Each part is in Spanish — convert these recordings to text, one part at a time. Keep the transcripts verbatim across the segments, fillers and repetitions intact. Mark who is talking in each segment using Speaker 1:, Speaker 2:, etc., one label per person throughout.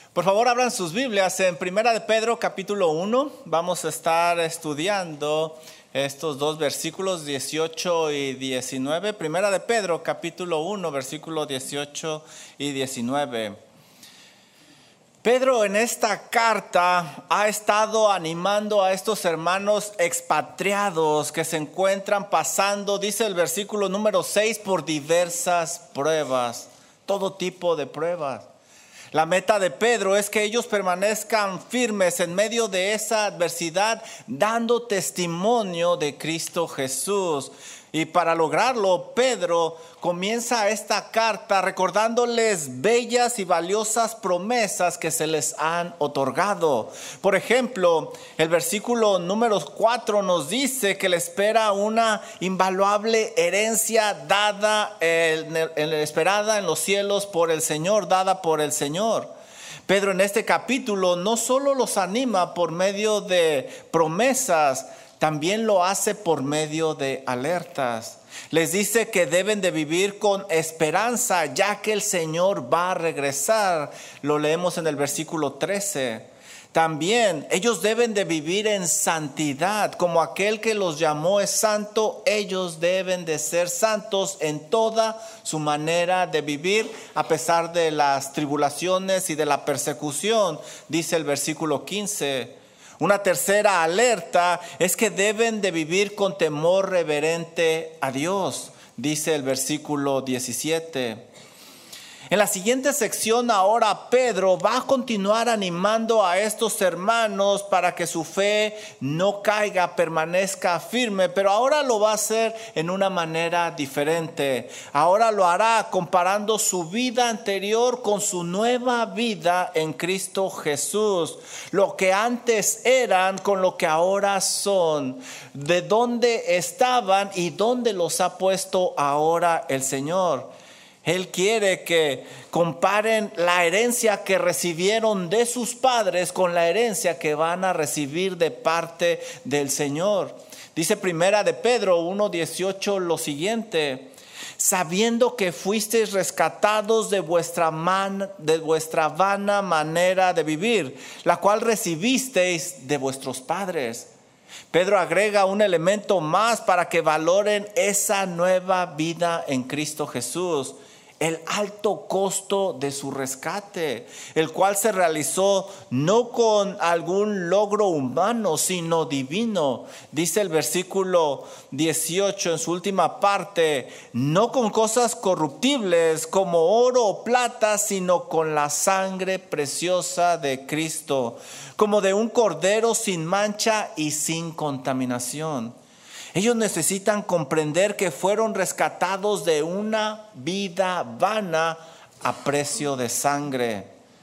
Speaker 1: Por favor, abran sus Biblias en Primera de Pedro, capítulo uno. Vamos a estar estudiando estos dos versículos, dieciocho y diecinueve. Primera de Pedro, capítulo uno, versículos dieciocho y diecinueve. Pedro en esta carta ha estado animando a estos hermanos expatriados que se encuentran pasando, dice el versículo número seis, por diversas pruebas, todo tipo de pruebas. La meta de Pedro es que ellos permanezcan firmes en medio de esa adversidad, dando testimonio de Cristo Jesús. Y para lograrlo, Pedro comienza esta carta recordándoles bellas y valiosas promesas que se les han otorgado. Por ejemplo, el versículo número cuatro nos dice que le espera una invaluable herencia dada, en el, en, esperada en los cielos por el Señor, dada por el Señor. Pedro en este capítulo no solo los anima por medio de promesas, también lo hace por medio de alertas. Les dice que deben de vivir con esperanza, ya que el Señor va a regresar. Lo leemos en el versículo trece. También ellos deben de vivir en santidad, como aquel que los llamó es santo. Ellos deben de ser santos en toda su manera de vivir, a pesar de las tribulaciones y de la persecución, dice el versículo quince. Una tercera alerta es que deben de vivir con temor reverente a Dios, dice el versículo diecisiete. En la siguiente sección ahora Pedro va a continuar animando a estos hermanos para que su fe no caiga, permanezca firme, pero ahora lo va a hacer en una manera diferente. Ahora lo hará comparando su vida anterior con su nueva vida en Cristo Jesús. Lo que antes eran con lo que ahora son, de dónde estaban y dónde los ha puesto ahora el Señor. Él quiere que comparen la herencia que recibieron de sus padres con la herencia que van a recibir de parte del Señor. Dice Primera de Pedro uno dieciocho lo siguiente: sabiendo que fuisteis rescatados de vuestra, man, de vuestra vana manera de vivir, la cual recibisteis de vuestros padres. Pedro agrega un elemento más para que valoren esa nueva vida en Cristo Jesús: el alto costo de su rescate, el cual se realizó no con algún logro humano, sino divino. Dice el versículo dieciocho en su última parte: no con cosas corruptibles como oro o plata, sino con la sangre preciosa de Cristo, como de un cordero sin mancha y sin contaminación. Ellos necesitan comprender que fueron rescatados de una vida vana a precio de sangre.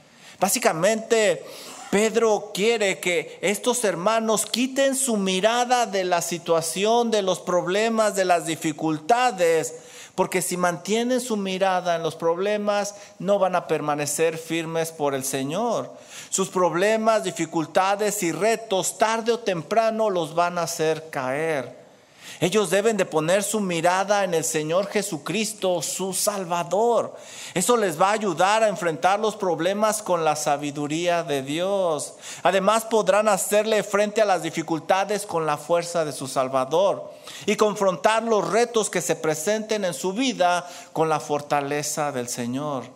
Speaker 1: Básicamente, Pedro quiere que estos hermanos quiten su mirada de la situación, de los problemas, de las dificultades, porque si mantienen su mirada en los problemas, no van a permanecer firmes por el Señor. Sus problemas, dificultades y retos, tarde o temprano, los van a hacer caer. Ellos deben de poner su mirada en el Señor Jesucristo, su Salvador. Eso les va a ayudar a enfrentar los problemas con la sabiduría de Dios. Además, podrán hacerle frente a las dificultades con la fuerza de su Salvador y confrontar los retos que se presenten en su vida con la fortaleza del Señor.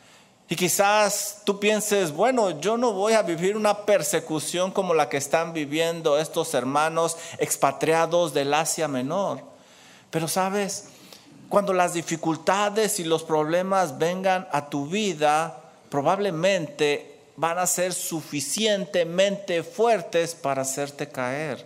Speaker 1: Y quizás tú pienses, bueno, yo no voy a vivir una persecución como la que están viviendo estos hermanos expatriados del Asia Menor. Pero sabes, cuando las dificultades y los problemas vengan a tu vida, probablemente van a ser suficientemente fuertes para hacerte caer.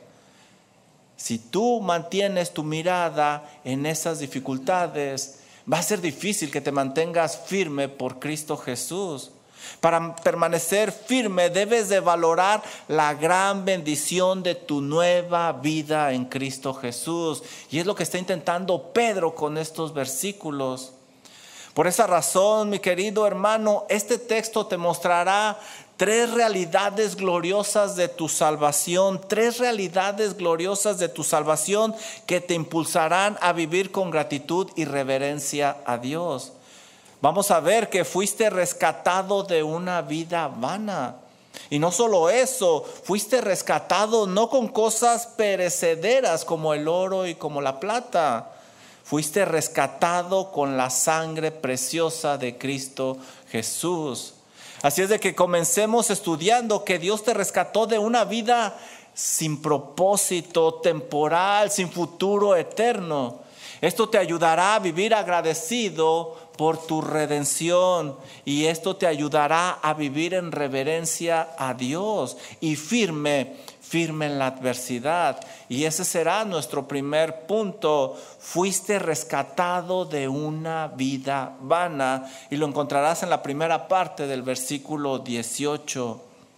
Speaker 1: Si tú mantienes tu mirada en esas dificultades, va a ser difícil que te mantengas firme por Cristo Jesús. Para permanecer firme debes de valorar la gran bendición de tu nueva vida en Cristo Jesús. Y es lo que está intentando Pedro con estos versículos. Por esa razón, mi querido hermano, este texto te mostrará tres realidades gloriosas de tu salvación, tres realidades gloriosas de tu salvación que te impulsarán a vivir con gratitud y reverencia a Dios. Vamos a ver que fuiste rescatado de una vida vana. Y no solo eso, fuiste rescatado no con cosas perecederas como el oro y como la plata. Fuiste rescatado con la sangre preciosa de Cristo Jesús. Así es de que comencemos estudiando que Dios te rescató de una vida sin propósito, temporal, sin futuro eterno. Esto te ayudará a vivir agradecido por tu redención, y esto te ayudará a vivir en reverencia a Dios y firme, firme en la adversidad. Y ese será nuestro primer punto. Fuiste rescatado de una vida vana, y lo encontrarás en la primera parte del versículo dieciocho.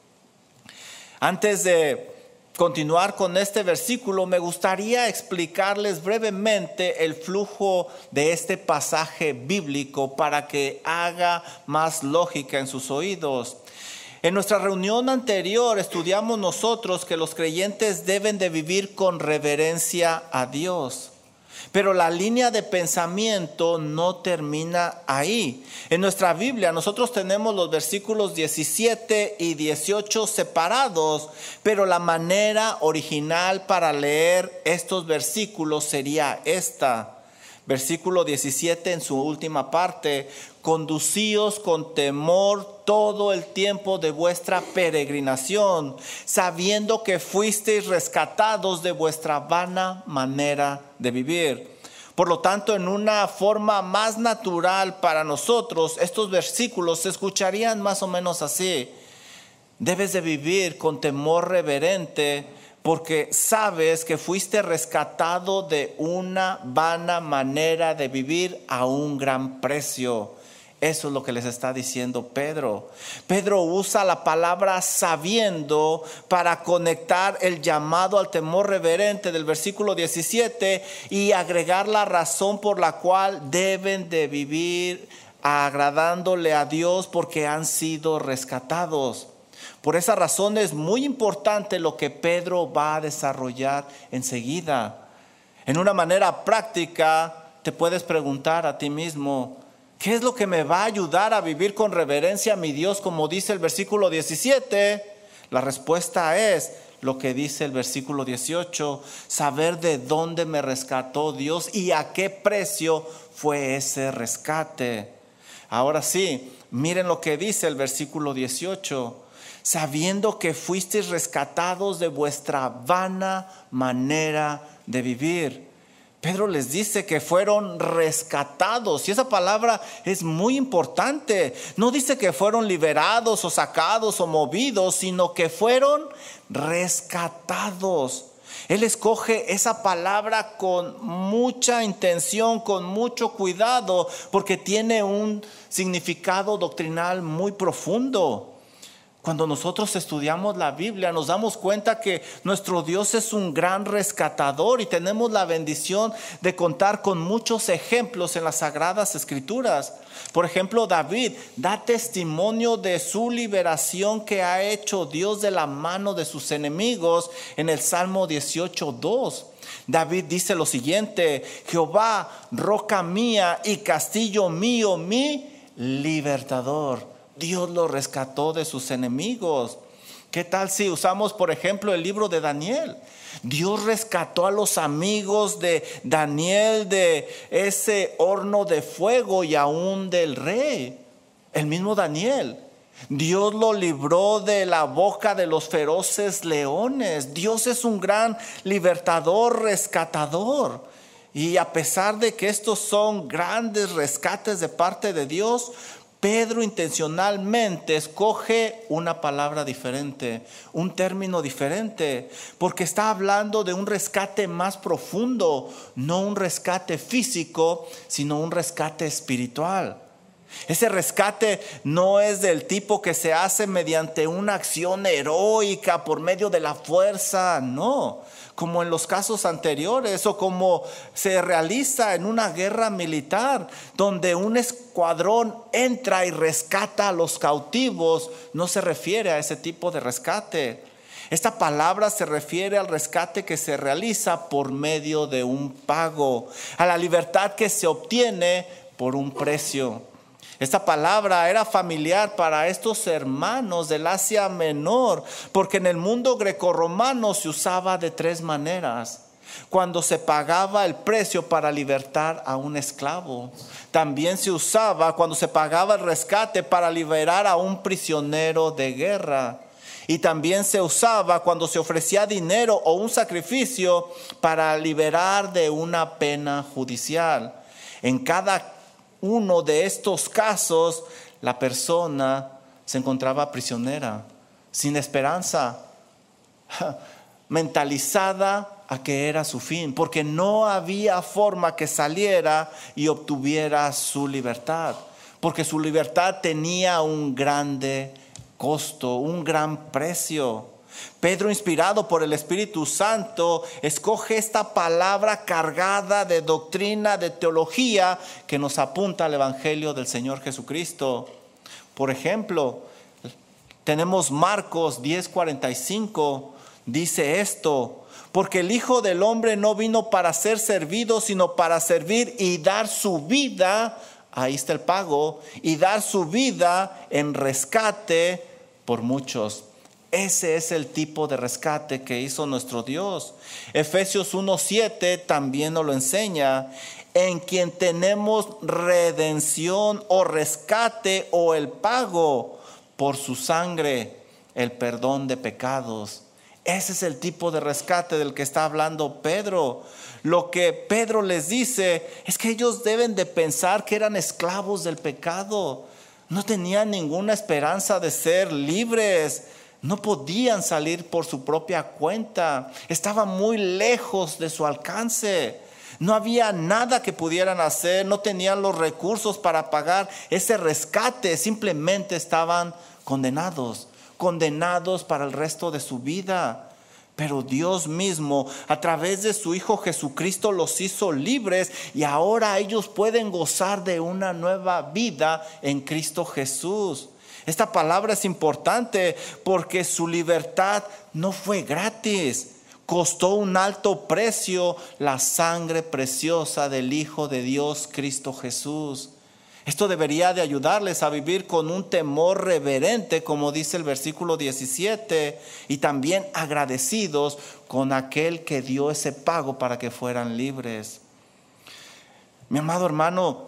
Speaker 1: Antes de continuar con este versículo, me gustaría explicarles brevemente el flujo de este pasaje bíblico para que haga más lógica en sus oídos. En nuestra reunión anterior estudiamos nosotros que los creyentes deben de vivir con reverencia a Dios. Pero la línea de pensamiento no termina ahí. En nuestra Biblia nosotros tenemos los versículos diecisiete y dieciocho separados, pero la manera original para leer estos versículos sería esta. Versículo diecisiete en su última parte: conducíos con temor todo el tiempo de vuestra peregrinación, sabiendo que fuisteis rescatados de vuestra vana manera de vivir. Por lo tanto, en una forma más natural para nosotros, estos versículos se escucharían más o menos así: debes de vivir con temor reverente, porque sabes que fuiste rescatado de una vana manera de vivir a un gran precio. Eso es lo que les está diciendo Pedro. Pedro usa la palabra sabiendo para conectar el llamado al temor reverente del versículo diecisiete y agregar la razón por la cual deben de vivir agradándole a Dios, porque han sido rescatados. Por esa razón es muy importante lo que Pedro va a desarrollar enseguida. En una manera práctica, te puedes preguntar a ti mismo: ¿qué es lo que me va a ayudar a vivir con reverencia a mi Dios, como dice el versículo diecisiete? La respuesta es lo que dice el versículo dieciocho: saber de dónde me rescató Dios y a qué precio fue ese rescate. Ahora sí, miren lo que dice el versículo dieciocho: sabiendo que fuisteis rescatados de vuestra vana manera de vivir. Pedro les dice que fueron rescatados, y esa palabra es muy importante. No dice que fueron liberados o sacados o movidos, sino que fueron rescatados. Él escoge esa palabra con mucha intención, con mucho cuidado, porque tiene un significado doctrinal muy profundo. Cuando nosotros estudiamos la Biblia, nos damos cuenta que nuestro Dios es un gran rescatador, y tenemos la bendición de contar con muchos ejemplos en las Sagradas Escrituras. Por ejemplo, David da testimonio de su liberación que ha hecho Dios de la mano de sus enemigos en el Salmo dieciocho dos. David dice lo siguiente: Jehová, roca mía y castillo mío, mi libertador. Dios lo rescató de sus enemigos. ¿Qué tal si usamos, por ejemplo, el libro de Daniel? Dios rescató a los amigos de Daniel de ese horno de fuego y aún del rey. El mismo Daniel. Dios lo libró de la boca de los feroces leones. Dios es un gran libertador, rescatador. Y a pesar de que estos son grandes rescates de parte de Dios, Pedro intencionalmente escoge una palabra diferente, un término diferente, porque está hablando de un rescate más profundo, no un rescate físico, sino un rescate espiritual. Ese rescate no es del tipo que se hace mediante una acción heroica por medio de la fuerza, no, como en los casos anteriores, o como se realiza en una guerra militar, donde un escuadrón entra y rescata a los cautivos. No se refiere a ese tipo de rescate. Esta palabra se refiere al rescate que se realiza por medio de un pago, a la libertad que se obtiene por un precio. Esta palabra era familiar para estos hermanos del Asia Menor, porque en el mundo grecorromano se usaba de tres maneras. Cuando se pagaba el precio para libertar a un esclavo. También se usaba cuando se pagaba el rescate para liberar a un prisionero de guerra. Y también se usaba cuando se ofrecía dinero o un sacrificio para liberar de una pena judicial. En cada uno de estos casos, la persona se encontraba prisionera, sin esperanza, mentalizada a que era su fin, porque no había forma que saliera y obtuviera su libertad, porque su libertad tenía un grande costo, un gran precio. Pedro, inspirado por el Espíritu Santo, escoge esta palabra cargada de doctrina, de teología, que nos apunta al Evangelio del Señor Jesucristo. Por ejemplo, tenemos Marcos diez cuarenta y cinco, dice esto: porque el Hijo del Hombre no vino para ser servido, sino para servir y dar su vida, ahí está el pago, y dar su vida en rescate por muchos. Ese es el tipo de rescate que hizo nuestro Dios. Efesios uno siete también nos lo enseña: en quien tenemos redención o rescate o el pago por su sangre, el perdón de pecados. Ese es el tipo de rescate del que está hablando Pedro. Lo que Pedro les dice es que ellos deben de pensar que eran esclavos del pecado. No tenían ninguna esperanza de ser libres. No podían salir por su propia cuenta. Estaban muy lejos de su alcance. No había nada que pudieran hacer. No tenían los recursos para pagar ese rescate. Simplemente estaban condenados. Condenados para el resto de su vida. Pero Dios mismo, a través de su Hijo Jesucristo, los hizo libres y ahora ellos pueden gozar de una nueva vida en Cristo Jesús. Esta palabra es importante porque su libertad no fue gratis. Costó un alto precio la sangre preciosa del Hijo de Dios, Cristo Jesús. Esto debería de ayudarles a vivir con un temor reverente, como dice el versículo diecisiete, y también agradecidos con aquel que dio ese pago para que fueran libres. Mi amado hermano,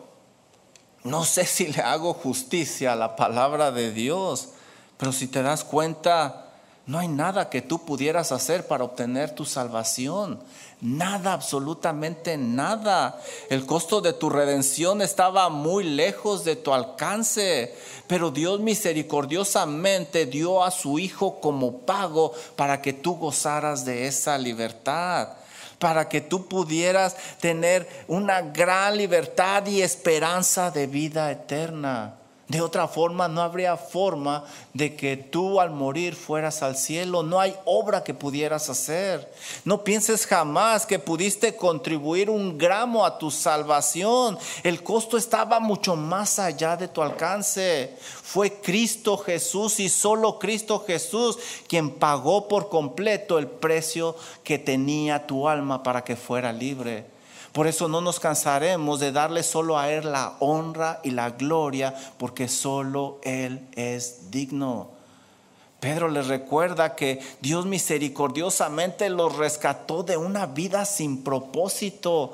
Speaker 1: no sé si le hago justicia a la palabra de Dios, pero si te das cuenta, no hay nada que tú pudieras hacer para obtener tu salvación. Nada, absolutamente nada. El costo de tu redención estaba muy lejos de tu alcance, pero Dios misericordiosamente dio a su Hijo como pago para que tú gozaras de esa libertad, para que tú pudieras tener una gran libertad y esperanza de vida eterna. De otra forma, no habría forma de que tú al morir fueras al cielo. No hay obra que pudieras hacer. No pienses jamás que pudiste contribuir un gramo a tu salvación. El costo estaba mucho más allá de tu alcance. Fue Cristo Jesús y solo Cristo Jesús quien pagó por completo el precio que tenía tu alma para que fuera libre. Por eso no nos cansaremos de darle solo a Él la honra y la gloria, porque solo Él es digno. Pedro les recuerda que Dios misericordiosamente los rescató de una vida sin propósito,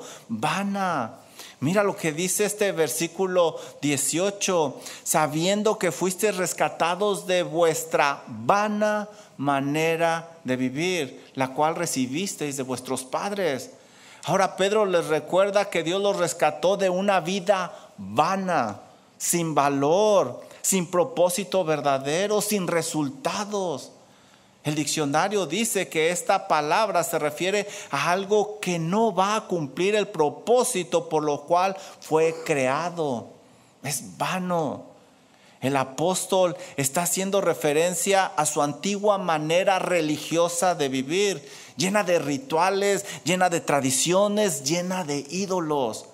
Speaker 1: vana. Mira lo que dice este versículo dieciocho: sabiendo que fuisteis rescatados de vuestra vana manera de vivir, la cual recibisteis de vuestros padres. Ahora Pedro les recuerda que Dios los rescató de una vida vana, sin valor, sin propósito verdadero, sin resultados. El diccionario dice que esta palabra se refiere a algo que no va a cumplir el propósito por lo cual fue creado. Es vano. El apóstol está haciendo referencia a su antigua manera religiosa de vivir, llena de rituales, llena de tradiciones, llena de ídolos.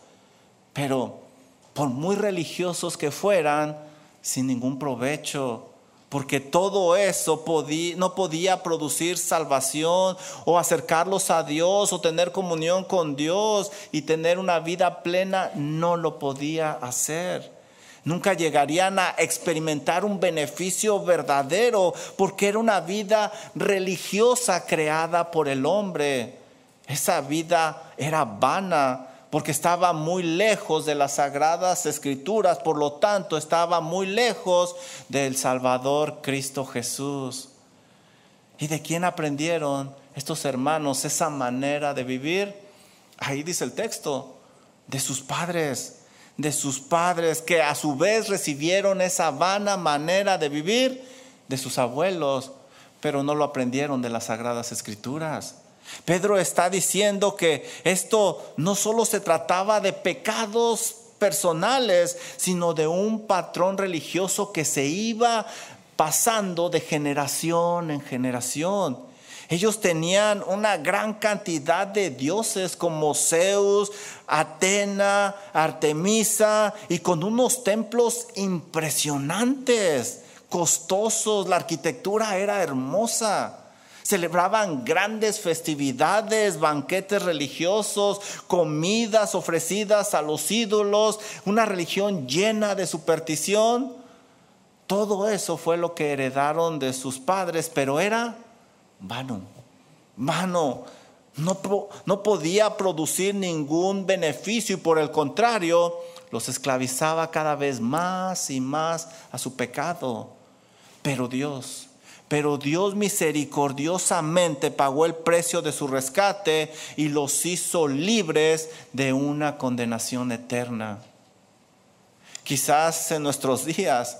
Speaker 1: Pero por muy religiosos que fueran, sin ningún provecho, porque todo eso podía, no podía producir salvación o acercarlos a Dios o tener comunión con Dios y tener una vida plena, no lo podía hacer. Nunca llegarían a experimentar un beneficio verdadero porque era una vida religiosa creada por el hombre. Esa vida era vana porque estaba muy lejos de las sagradas escrituras, por lo tanto estaba muy lejos del Salvador Cristo Jesús. ¿Y de quién aprendieron estos hermanos esa manera de vivir? Ahí dice el texto, de sus padres. de sus padres, que a su vez recibieron esa vana manera de vivir de sus abuelos, pero no lo aprendieron de las Sagradas Escrituras. Pedro está diciendo que esto no solo se trataba de pecados personales, sino de un patrón religioso que se iba pasando de generación en generación. Ellos tenían una gran cantidad de dioses como Zeus, Atena, Artemisa, y con unos templos impresionantes, costosos. La arquitectura era hermosa. Celebraban grandes festividades, banquetes religiosos, comidas ofrecidas a los ídolos, una religión llena de superstición. Todo eso fue lo que heredaron de sus padres, pero era vano, vano, no, no podía producir ningún beneficio y por el contrario los esclavizaba cada vez más y más a su pecado. Pero Dios, pero Dios misericordiosamente pagó el precio de su rescate y los hizo libres de una condenación eterna. Quizás en nuestros días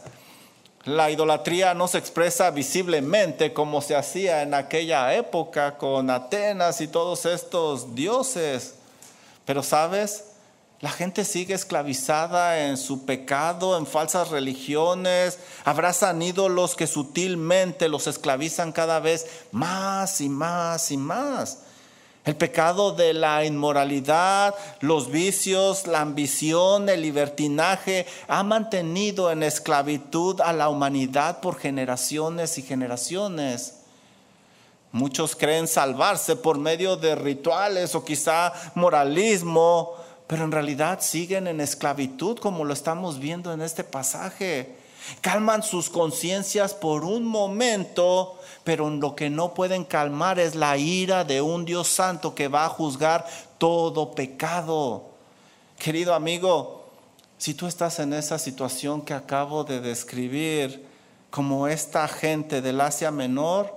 Speaker 1: la idolatría no se expresa visiblemente como se hacía en aquella época con Atenas y todos estos dioses. Pero ¿sabes? La gente sigue esclavizada en su pecado, en falsas religiones. Abrazan ídolos que sutilmente los esclavizan cada vez más y más y más. El pecado de la inmoralidad, los vicios, la ambición, el libertinaje ha mantenido en esclavitud a la humanidad por generaciones y generaciones. Muchos creen salvarse por medio de rituales o quizá moralismo, pero en realidad siguen en esclavitud como lo estamos viendo en este pasaje. Calman sus conciencias por un momento, pero lo que no pueden calmar es la ira de un Dios santo que va a juzgar todo pecado. Querido amigo, si tú estás en esa situación que acabo de describir, como esta gente del Asia Menor,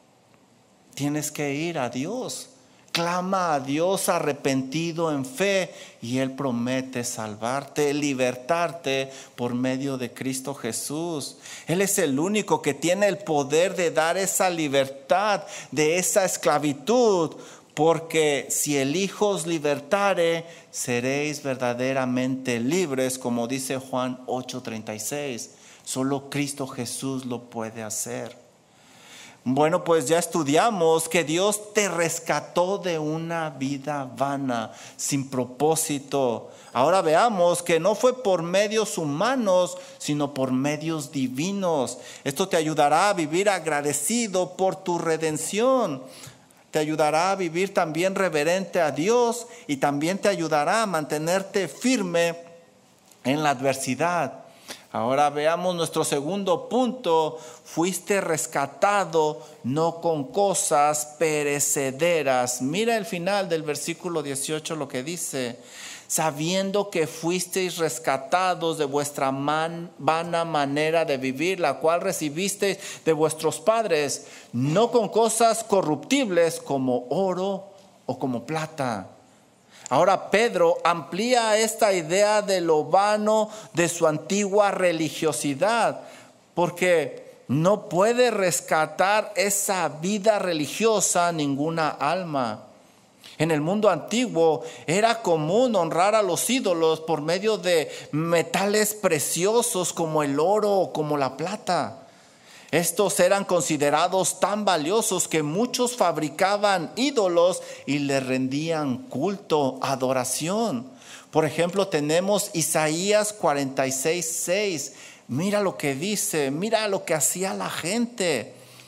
Speaker 1: tienes que ir a Dios. Clama a Dios arrepentido en fe y Él promete salvarte, libertarte por medio de Cristo Jesús. Él es el único que tiene el poder de dar esa libertad de esa esclavitud, porque si el Hijo os libertare, seréis verdaderamente libres, como dice Juan ocho treinta y seis. Solo Cristo Jesús lo puede hacer. Bueno, pues ya estudiamos que Dios te rescató de una vida vana, sin propósito. Ahora veamos que no fue por medios humanos, sino por medios divinos. Esto te ayudará a vivir agradecido por tu redención. Te ayudará a vivir también reverente a Dios y también te ayudará a mantenerte firme en la adversidad. Ahora veamos nuestro segundo punto. Fuiste rescatado no con cosas perecederas. Mira el final del versículo dieciocho lo que dice. Sabiendo que fuisteis rescatados de vuestra man, vana manera de vivir, la cual recibisteis de vuestros padres, no con cosas corruptibles como oro o como plata. Ahora Pedro amplía esta idea de lo vano de su antigua religiosidad, porque no puede rescatar esa vida religiosa ninguna alma. En el mundo antiguo era común honrar a los ídolos por medio de metales preciosos como el oro o como la plata. Estos eran considerados tan valiosos que muchos fabricaban ídolos y le rendían culto, adoración. Por ejemplo, tenemos Isaías cuarenta y seis, seis. Mira lo que dice, mira lo que hacía la gente.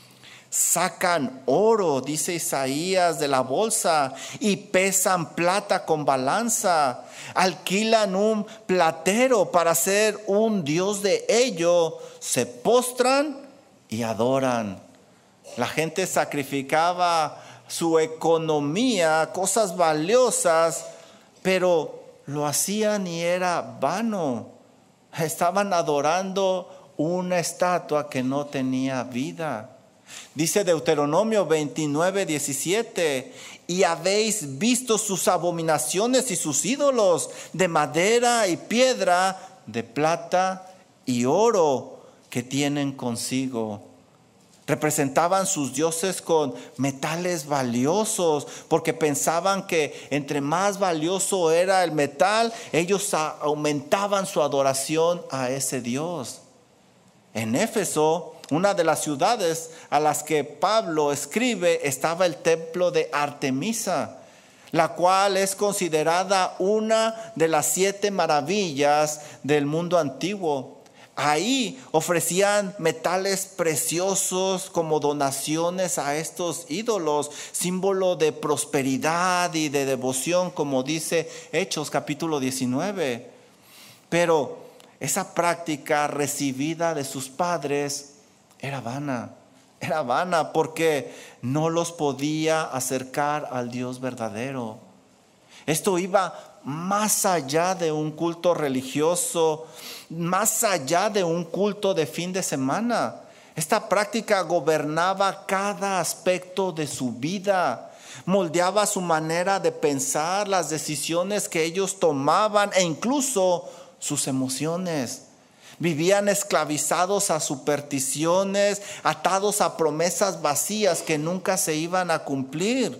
Speaker 1: Sacan oro, dice Isaías, de la bolsa y pesan plata con balanza. Alquilan un platero para ser un dios de ello. Se postran y adoran. La gente sacrificaba su economía, cosas valiosas, pero lo hacían y era vano. Estaban adorando una estatua que no tenía vida. Dice Deuteronomio veintinueve, diecisiete, y habéis visto sus abominaciones y sus ídolos de madera y piedra, de plata y oro que tienen consigo. Representaban sus dioses con metales valiosos, porque pensaban que entre más valioso era el metal, ellos aumentaban su adoración a ese Dios. En Éfeso, una de las ciudades a las que Pablo escribe, estaba el templo de Artemisa, la cual es considerada una de las siete maravillas del mundo antiguo. Ahí ofrecían metales preciosos como donaciones a estos ídolos, símbolo de prosperidad y de devoción, como dice Hechos capítulo diecinueve. Pero esa práctica recibida de sus padres era vana, era vana porque no los podía acercar al Dios verdadero. Esto iba más allá de un culto religioso, más allá de un culto de fin de semana. Esta práctica gobernaba cada aspecto de su vida, moldeaba su manera de pensar, las decisiones que ellos tomaban e incluso sus emociones. Vivían esclavizados a supersticiones, atados a promesas vacías que nunca se iban a cumplir.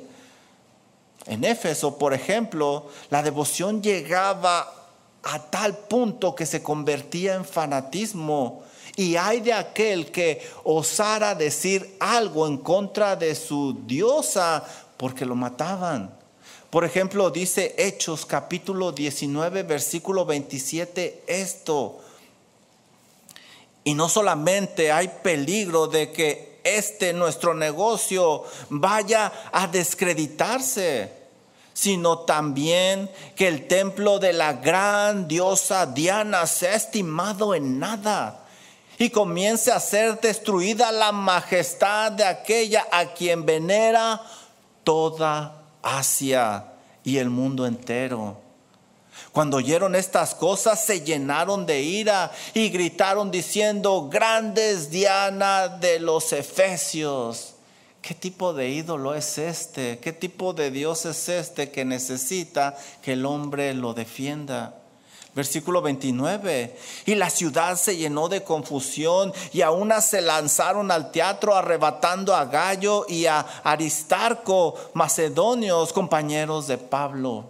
Speaker 1: En Éfeso, por ejemplo, la devoción llegaba a tal punto que se convertía en fanatismo. Y ay de aquel que osara decir algo en contra de su diosa, porque lo mataban. Por ejemplo, dice Hechos capítulo diecinueve, versículo veintisiete, esto. Y no solamente hay peligro de que este nuestro negocio vaya a descreditarse, sino también que el templo de la gran diosa Diana sea estimado en nada y comience a ser destruida la majestad de aquella a quien venera toda Asia y el mundo entero. Cuando oyeron estas cosas, se llenaron de ira y gritaron diciendo: grande es Diana de los Efesios. ¿Qué tipo de ídolo es este? ¿Qué tipo de Dios es este que necesita que el hombre lo defienda? Versículo veintinueve. Y la ciudad se llenó de confusión, y a una se lanzaron al teatro arrebatando a Gallo y a Aristarco, macedonios, compañeros de Pablo.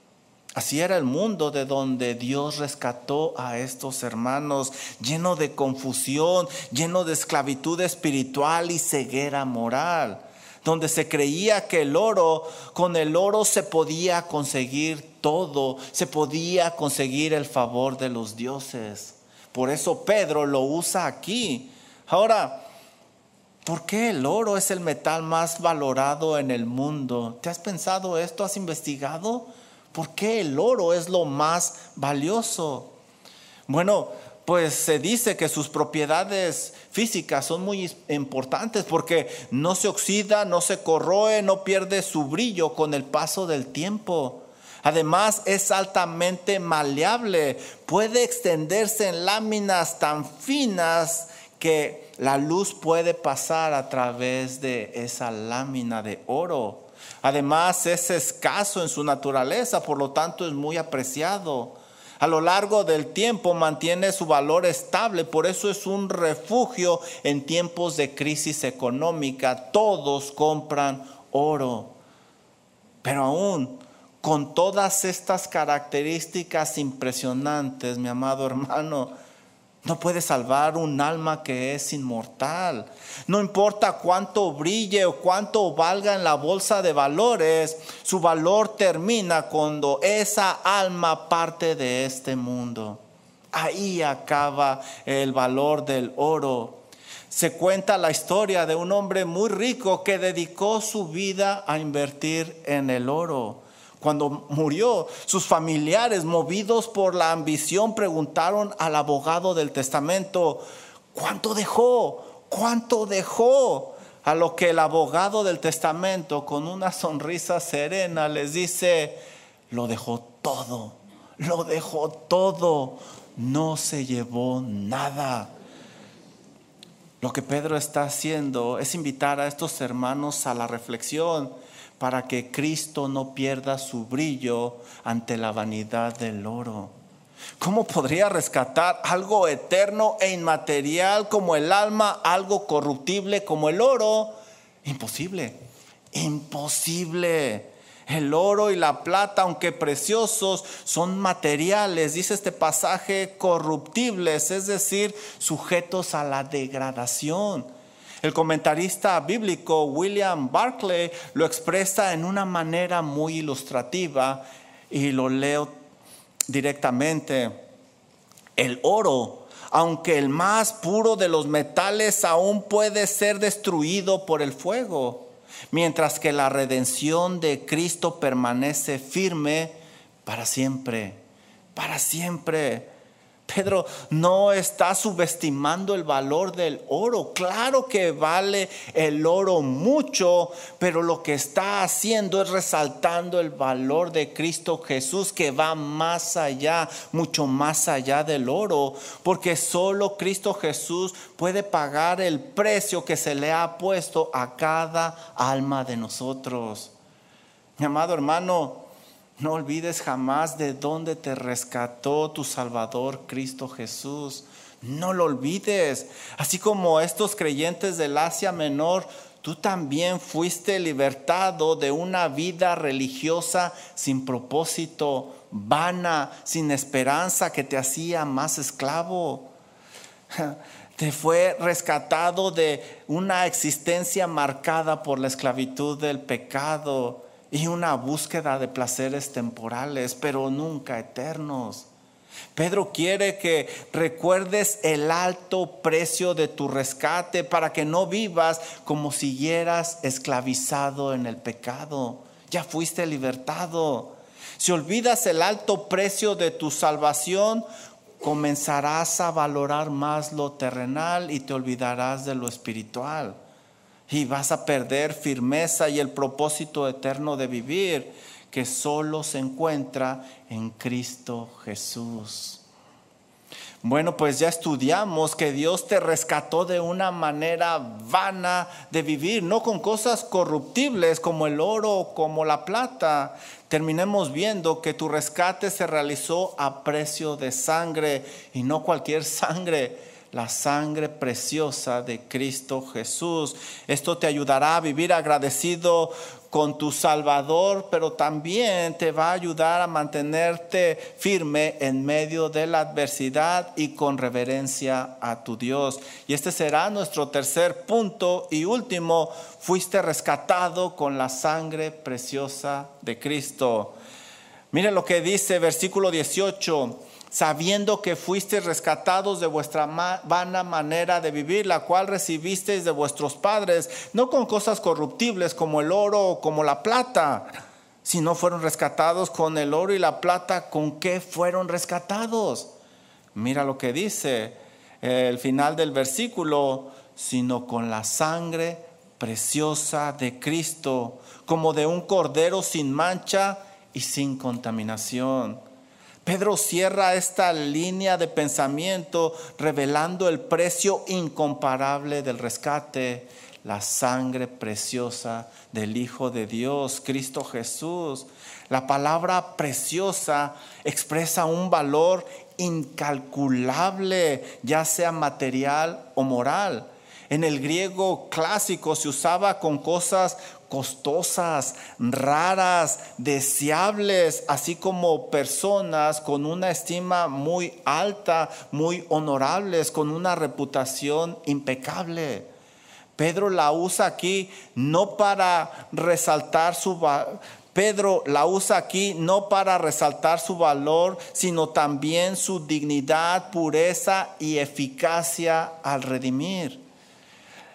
Speaker 1: Así era el mundo de donde Dios rescató a estos hermanos, lleno de confusión, lleno de esclavitud espiritual y ceguera moral, donde se creía que el oro, con el oro se podía conseguir todo, se podía conseguir el favor de los dioses. Por eso Pedro lo usa aquí. Ahora, ¿por qué el oro es el metal más valorado en el mundo? ¿Te has pensado esto? ¿Has investigado? ¿Por qué el oro es lo más valioso? Bueno, pues se dice que sus propiedades físicas son muy importantes porque no se oxida, no se corroe, no pierde su brillo con el paso del tiempo. Además, es altamente maleable, puede extenderse en láminas tan finas que la luz puede pasar a través de esa lámina de oro. Además, es escaso en su naturaleza, por lo tanto es muy apreciado. A lo largo del tiempo mantiene su valor estable, por eso es un refugio en tiempos de crisis económica. Todos compran oro. Pero aún con todas estas características impresionantes, mi amado hermano, no puede salvar un alma que es inmortal. No importa cuánto brille o cuánto valga en la bolsa de valores, su valor termina cuando esa alma parte de este mundo. Ahí acaba el valor del oro. Se cuenta la historia de un hombre muy rico que dedicó su vida a invertir en el oro. Cuando murió, sus familiares, movidos por la ambición, preguntaron al abogado del testamento: ¿cuánto dejó? ¿Cuánto dejó? A lo que el abogado del testamento, con una sonrisa serena, les dice: lo dejó todo, lo dejó todo, no se llevó nada. Lo que Pedro está haciendo es invitar a estos hermanos a la reflexión para que Cristo no pierda su brillo ante la vanidad del oro. ¿Cómo podría rescatar algo eterno e inmaterial como el alma, algo corruptible como el oro? Imposible, imposible. El oro y la plata, aunque preciosos, son materiales, dice este pasaje, corruptibles, es decir, sujetos a la degradación. El comentarista bíblico William Barclay lo expresa en una manera muy ilustrativa y lo leo directamente. El oro, aunque el más puro de los metales, aún puede ser destruido por el fuego, mientras que la redención de Cristo permanece firme para siempre, para siempre. Pedro no está subestimando el valor del oro. Claro que vale el oro mucho, pero lo que está haciendo es resaltando el valor de Cristo Jesús, que va más allá, mucho más allá del oro, porque solo Cristo Jesús puede pagar el precio que se le ha puesto a cada alma de nosotros. Mi amado hermano, no olvides jamás de dónde te rescató tu Salvador Cristo Jesús. No lo olvides. Así como estos creyentes del Asia Menor, tú también fuiste libertado de una vida religiosa sin propósito, vana, sin esperanza, que te hacía más esclavo. Te fue rescatado de una existencia marcada por la esclavitud del pecado y una búsqueda de placeres temporales, pero nunca eternos. Pedro quiere que recuerdes el alto precio de tu rescate para que no vivas como si siguieras esclavizado en el pecado. Ya fuiste libertado. Si olvidas el alto precio de tu salvación, comenzarás a valorar más lo terrenal y te olvidarás de lo espiritual. Y vas a perder firmeza y el propósito eterno de vivir, que solo se encuentra en Cristo Jesús. Bueno, pues ya estudiamos que Dios te rescató de una manera vana de vivir, no con cosas corruptibles como el oro o como la plata. Terminemos viendo que tu rescate se realizó a precio de sangre, y no cualquier sangre, la sangre preciosa de Cristo Jesús. Esto te ayudará a vivir agradecido con tu Salvador, pero también te va a ayudar a mantenerte firme en medio de la adversidad y con reverencia a tu Dios. Y este será nuestro tercer punto y último: fuiste rescatado con la sangre preciosa de Cristo. Miren lo que dice versículo dieciocho: sabiendo que fuisteis rescatados de vuestra vana manera de vivir, la cual recibisteis de vuestros padres, no con cosas corruptibles como el oro o como la plata, sino fueron rescatados con el oro y la plata. ¿Con qué fueron rescatados? Mira lo que dice el final del versículo: sino con la sangre preciosa de Cristo, como de un cordero sin mancha y sin contaminación. Pedro cierra esta línea de pensamiento revelando el precio incomparable del rescate, la sangre preciosa del Hijo de Dios, Cristo Jesús. La palabra preciosa expresa un valor incalculable, ya sea material o moral. En el griego clásico se usaba con cosas costosas, raras, deseables, así como personas con una estima muy alta, muy honorables, con una reputación impecable. Pedro la usa aquí no para resaltar su Pedro la usa aquí no para resaltar su valor, sino también su dignidad, pureza y eficacia al redimir.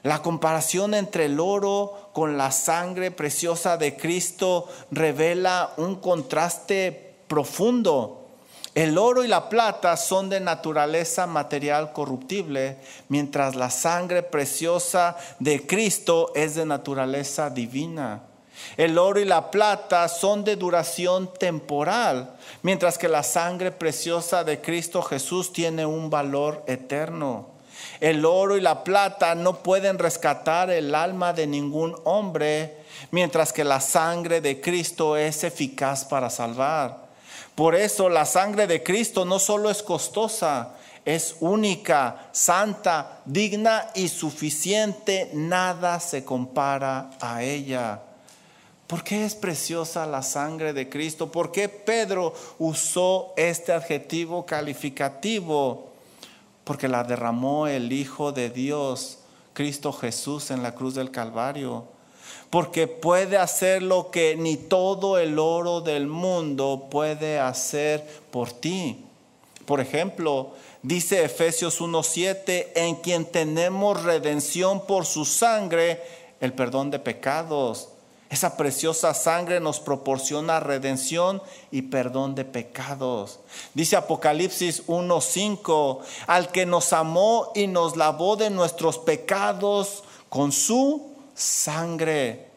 Speaker 1: La comparación entre el oro con la sangre preciosa de Cristo revela un contraste profundo. El oro y la plata son de naturaleza material corruptible, mientras la sangre preciosa de Cristo es de naturaleza divina. El oro y la plata son de duración temporal, mientras que la sangre preciosa de Cristo Jesús tiene un valor eterno. El oro y la plata no pueden rescatar el alma de ningún hombre, mientras que la sangre de Cristo es eficaz para salvar. Por eso la sangre de Cristo no solo es costosa, es única, santa, digna y suficiente. Nada se compara a ella. ¿Por qué es preciosa la sangre de Cristo? ¿Por qué Pedro usó este adjetivo calificativo? Porque la derramó el Hijo de Dios, Cristo Jesús, en la cruz del Calvario. Porque puede hacer lo que ni todo el oro del mundo puede hacer por ti. Por ejemplo, dice Efesios uno siete, en quien tenemos redención por su sangre, el perdón de pecados. Esa preciosa sangre nos proporciona redención y perdón de pecados. Dice Apocalipsis uno cinco, al que nos amó y nos lavó de nuestros pecados con su sangre.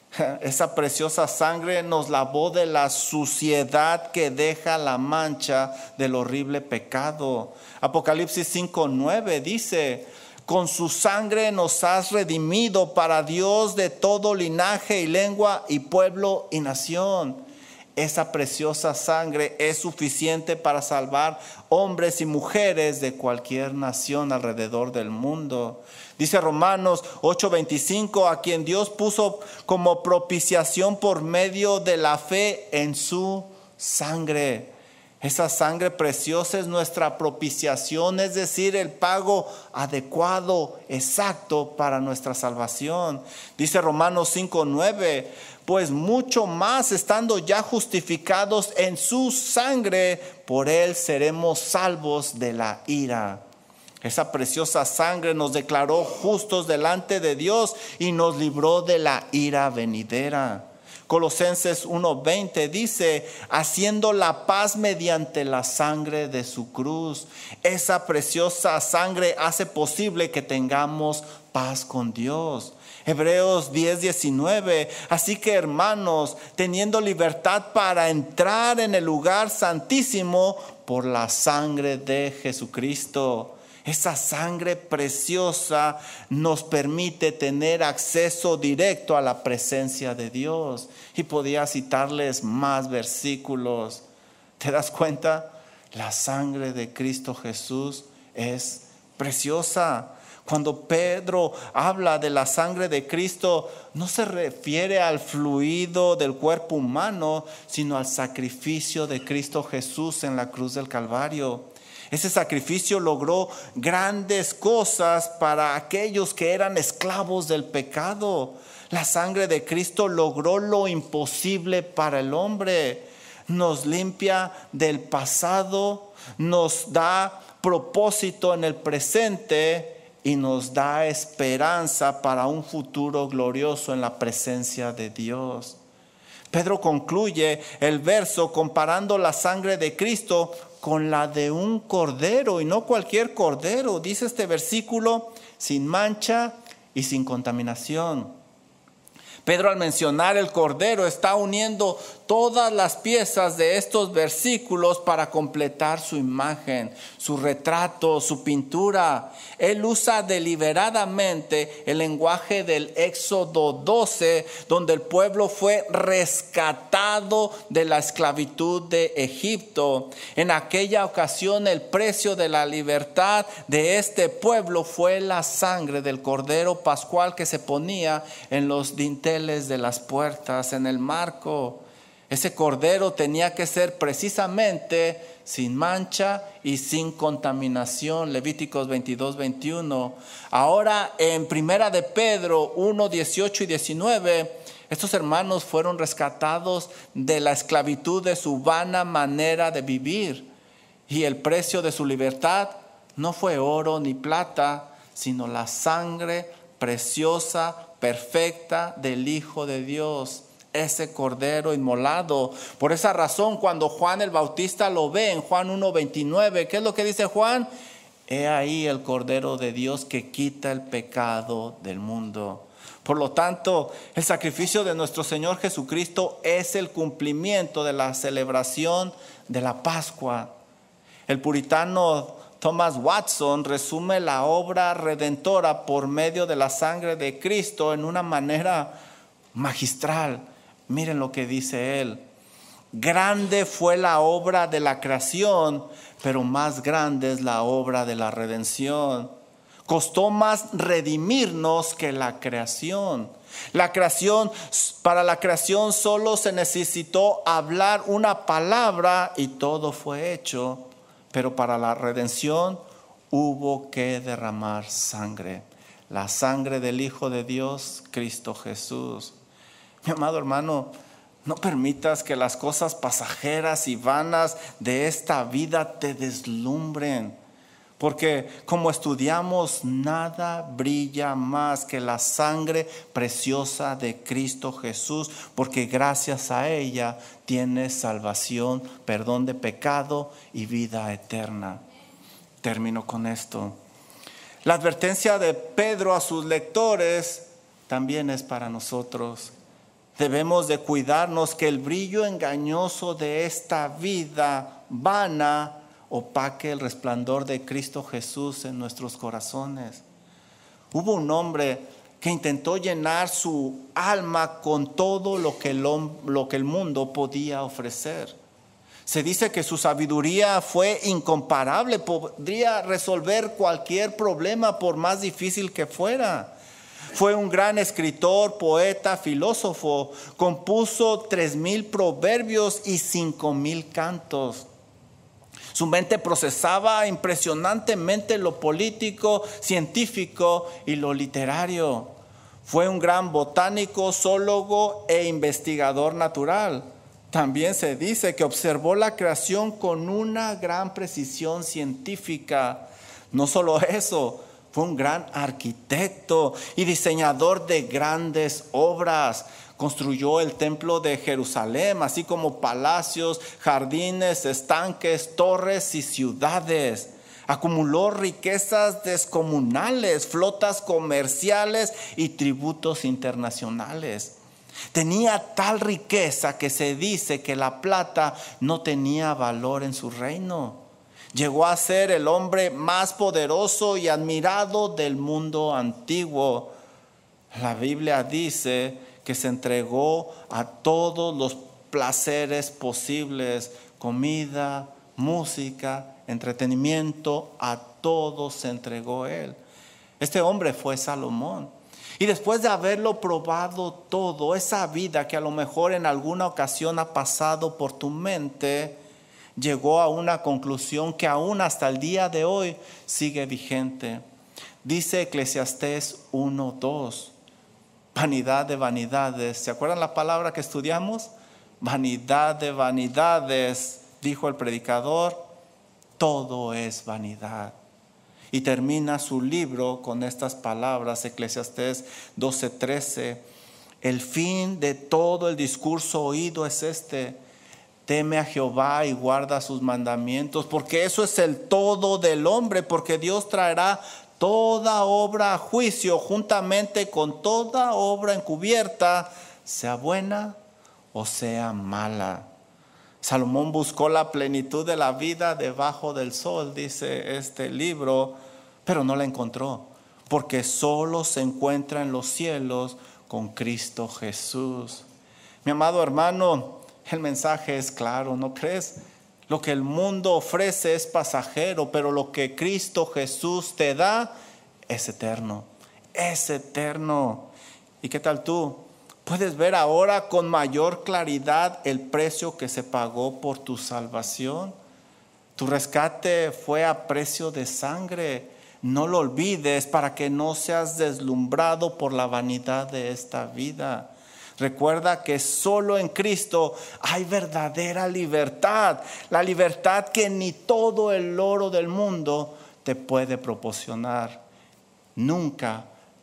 Speaker 1: Esa preciosa sangre nos lavó de la suciedad que deja la mancha del horrible pecado. Apocalipsis cinco nueve dice, con su sangre nos has redimido para Dios de todo linaje y lengua y pueblo y nación. Esa preciosa sangre es suficiente para salvar hombres y mujeres de cualquier nación alrededor del mundo. Dice Romanos ocho veinticinco, a quien Dios puso como propiciación por medio de la fe en su sangre. Esa sangre preciosa es nuestra propiciación, es decir, el pago adecuado, exacto para nuestra salvación. Dice Romanos cinco nueve, pues mucho más estando ya justificados en su sangre, por él seremos salvos de la ira. Esa preciosa sangre nos declaró justos delante de Dios y nos libró de la ira venidera. Colosenses uno veinte dice, haciendo la paz mediante la sangre de su cruz. Esa preciosa sangre hace posible que tengamos paz con Dios. Hebreos diez diecinueve, así que hermanos, teniendo libertad para entrar en el lugar santísimo por la sangre de Jesucristo. Esa sangre preciosa nos permite tener acceso directo a la presencia de Dios. Y podía citarles más versículos. ¿Te das cuenta? La sangre de Cristo Jesús es preciosa. Cuando Pedro habla de la sangre de Cristo, no se refiere al fluido del cuerpo humano, sino al sacrificio de Cristo Jesús en la cruz del Calvario. Ese sacrificio logró grandes cosas para aquellos que eran esclavos del pecado. La sangre de Cristo logró lo imposible para el hombre. Nos limpia del pasado, nos da propósito en el presente y nos da esperanza para un futuro glorioso en la presencia de Dios. Pedro concluye el verso comparando la sangre de Cristo con la de un cordero, y no cualquier cordero. Dice este versículo, sin mancha y sin contaminación. Pedro, al mencionar el cordero, está uniendo todas las piezas de estos versículos para completar su imagen, su retrato, su pintura. Él usa deliberadamente el lenguaje del Éxodo doce, donde el pueblo fue rescatado de la esclavitud de Egipto. En aquella ocasión, el precio de la libertad de este pueblo fue la sangre del cordero pascual que se ponía en los dinteles de las puertas, en el marco. Ese cordero tenía que ser precisamente sin mancha y sin contaminación. Levíticos veintidós veintiuno. Ahora en Primera de Pedro uno dieciocho y diecinueve, estos hermanos fueron rescatados de la esclavitud de su vana manera de vivir, y el precio de su libertad no fue oro ni plata, sino la sangre preciosa, perfecta del Hijo de Dios, ese cordero inmolado. Por esa razón, cuando Juan el Bautista lo ve en Juan uno veintinueve, ¿qué es lo que dice Juan? He ahí el cordero de Dios que quita el pecado del mundo. Por lo tanto, el sacrificio de nuestro Señor Jesucristo es el cumplimiento de la celebración de la Pascua. El puritano Thomas Watson resume la obra redentora por medio de la sangre de Cristo en una manera magistral. Miren lo que dice él. Grande fue la obra de la creación, pero más grande es la obra de la redención. Costó más redimirnos que la creación. La creación, para la creación solo se necesitó hablar una palabra y todo fue hecho. Pero para la redención hubo que derramar sangre. La sangre del Hijo de Dios, Cristo Jesús. Mi amado hermano, no permitas que las cosas pasajeras y vanas de esta vida te deslumbren. Porque como estudiamos, nada brilla más que la sangre preciosa de Cristo Jesús, porque gracias a ella tienes salvación, perdón de pecado y vida eterna. Termino con esto. La advertencia de Pedro a sus lectores también es para nosotros. Debemos de cuidarnos que el brillo engañoso de esta vida vana opaque el resplandor de Cristo Jesús en nuestros corazones. Hubo un hombre que intentó llenar su alma con todo lo que el, lo que el mundo podía ofrecer. Se dice que su sabiduría fue incomparable, podría resolver cualquier problema por más difícil que fuera. Fue un gran escritor, poeta, filósofo, compuso tres mil proverbios y cinco mil cantos. Su mente procesaba impresionantemente lo político, científico y lo literario. Fue un gran botánico, zoólogo e investigador natural. También se dice que observó la creación con una gran precisión científica. No solo eso, fue un gran arquitecto y diseñador de grandes obras. Construyó el templo de Jerusalén, así como palacios, jardines, estanques, torres y ciudades. Acumuló riquezas descomunales, flotas comerciales y tributos internacionales. Tenía tal riqueza que se dice que la plata no tenía valor en su reino. Llegó a ser el hombre más poderoso y admirado del mundo antiguo. La Biblia dice que se entregó a todos los placeres posibles, comida, música, entretenimiento, a todos se entregó él. Este hombre fue Salomón. Y después de haberlo probado todo, esa vida que a lo mejor en alguna ocasión ha pasado por tu mente, llegó a una conclusión que aún hasta el día de hoy sigue vigente. Dice Eclesiastés uno dos. Vanidad de vanidades. ¿Se acuerdan la palabra que estudiamos? Vanidad de vanidades, dijo el predicador, todo es vanidad. Y termina su libro con estas palabras, Eclesiastés doce trece. El fin de todo el discurso oído es este: teme a Jehová y guarda sus mandamientos, porque eso es el todo del hombre, porque Dios traerá toda obra a juicio juntamente con toda obra encubierta, sea buena o sea mala. Salomón buscó la plenitud de la vida debajo del sol, dice este libro, pero no la encontró, porque solo se encuentra en los cielos con Cristo Jesús. Mi amado hermano, el mensaje es claro, ¿no crees? Lo que el mundo ofrece es pasajero, pero lo que Cristo Jesús te da es eterno, es eterno. ¿Y qué tal tú? ¿Puedes ver ahora con mayor claridad el precio que se pagó por tu salvación? Tu rescate fue a precio de sangre. No lo olvides para que no seas deslumbrado por la vanidad de esta vida. Recuerda que solo en Cristo hay verdadera libertad, la libertad que ni todo el oro del mundo te puede proporcionar. Nunca,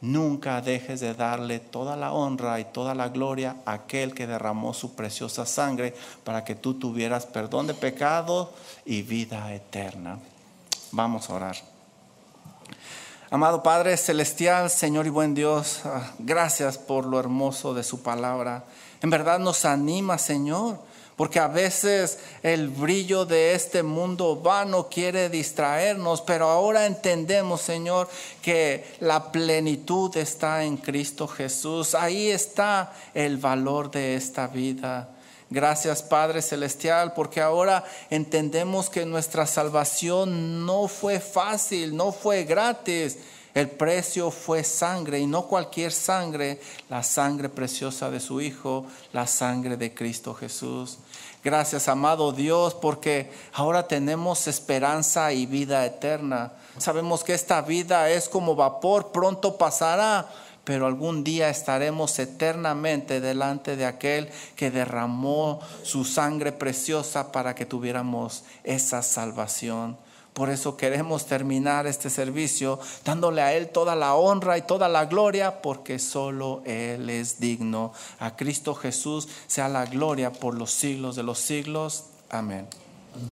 Speaker 1: nunca dejes de darle toda la honra y toda la gloria a aquel que derramó su preciosa sangre para que tú tuvieras perdón de pecado y vida eterna. Vamos a orar. Amado Padre Celestial, Señor y buen Dios, gracias por lo hermoso de su palabra. En verdad nos anima, Señor, porque a veces el brillo de este mundo vano quiere distraernos, pero ahora entendemos, Señor, que la plenitud está en Cristo Jesús. Ahí está el valor de esta vida. Gracias, Padre Celestial, porque ahora entendemos que nuestra salvación no fue fácil, no fue gratis. El precio fue sangre, y no cualquier sangre, la sangre preciosa de su Hijo, la sangre de Cristo Jesús. Gracias, amado Dios, porque ahora tenemos esperanza y vida eterna. Sabemos que esta vida es como vapor, pronto pasará, pero algún día estaremos eternamente delante de aquel que derramó su sangre preciosa para que tuviéramos esa salvación. Por eso queremos terminar este servicio dándole a Él toda la honra y toda la gloria, porque solo Él es digno. A Cristo Jesús sea la gloria por los siglos de los siglos. Amén.